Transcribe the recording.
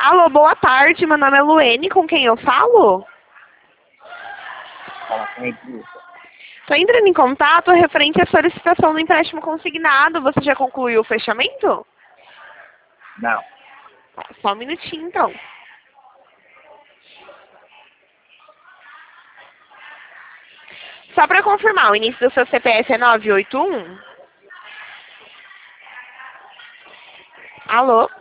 Alô, boa tarde. Meu nome é Luene, com quem eu falo? Fala com a Edilson. Estou entrando em contato referente à solicitação do empréstimo consignado. Você já concluiu o fechamento? Não. Tá, só um minutinho, então. Só para confirmar, o início do seu CPF é 981? Alô?